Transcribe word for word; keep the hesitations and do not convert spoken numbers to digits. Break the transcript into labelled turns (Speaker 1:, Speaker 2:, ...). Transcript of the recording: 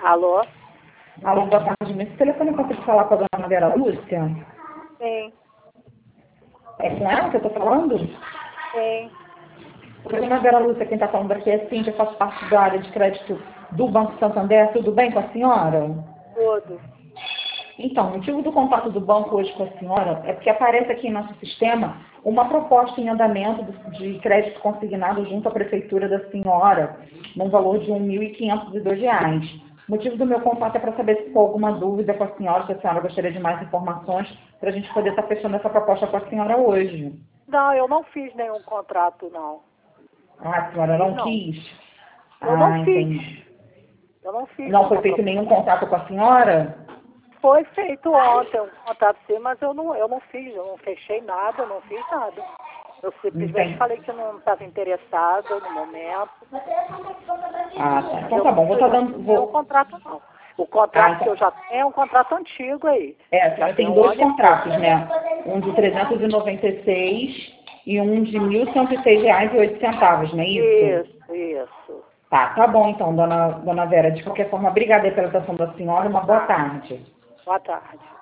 Speaker 1: Alô?
Speaker 2: Alô, boa tarde. Nesse telefone eu consigo falar com a dona Vera Lúcia?
Speaker 1: Sim,
Speaker 2: É com ela que eu estou falando?
Speaker 1: sim.
Speaker 2: Oi, dona Vera Lúcia, quem está falando aqui é Cíntia, eu faço parte da área de crédito do Banco Santander. Tudo bem com a senhora?
Speaker 1: Tudo.
Speaker 2: Então, o motivo do contato do banco hoje com a senhora é porque aparece aqui em nosso sistema uma proposta em andamento de crédito consignado junto à prefeitura da senhora, num valor de mil e quinhentos e dois reais. O motivo do meu contato é para saber se ficou alguma dúvida com a senhora, se a senhora gostaria de mais informações, para a gente poder estar fechando essa proposta com a senhora hoje.
Speaker 1: Não, eu não fiz nenhum contrato, não.
Speaker 2: Ah, a senhora não
Speaker 1: Não.
Speaker 2: quis?
Speaker 1: Eu não
Speaker 2: Ah,
Speaker 1: fiz.
Speaker 2: entendi.
Speaker 1: Eu não fiz
Speaker 2: Não foi
Speaker 1: nenhuma
Speaker 2: feito
Speaker 1: proposta.
Speaker 2: nenhum contato com a senhora?
Speaker 1: Foi feito ontem um contrato sim, mas eu não, eu não fiz, eu não fechei nada, eu não fiz nada. Eu simplesmente
Speaker 2: Entendi.
Speaker 1: falei que eu não estava interessada no momento.
Speaker 2: Ah, tá. Então
Speaker 1: Eu
Speaker 2: tá
Speaker 1: não
Speaker 2: bom, vou
Speaker 1: fiz
Speaker 2: estar dando...
Speaker 1: nenhum
Speaker 2: Vou...
Speaker 1: contrato, não. O
Speaker 2: Ah,
Speaker 1: contrato que
Speaker 2: então...
Speaker 1: eu já tenho é um contrato antigo aí.
Speaker 2: É, a
Speaker 1: Já
Speaker 2: senhora
Speaker 1: tem
Speaker 2: tem
Speaker 1: um
Speaker 2: dois
Speaker 1: ano e pouco.
Speaker 2: contratos, né? Um de trezentos e noventa e seis e um de mil cento e seis reais e oito centavos, não é isso?
Speaker 1: Isso, isso.
Speaker 2: Tá, tá bom então, dona, dona Vera. De qualquer forma, obrigada aí pela atenção da senhora. Uma boa
Speaker 1: Tá.
Speaker 2: tarde.
Speaker 1: Boa tarde.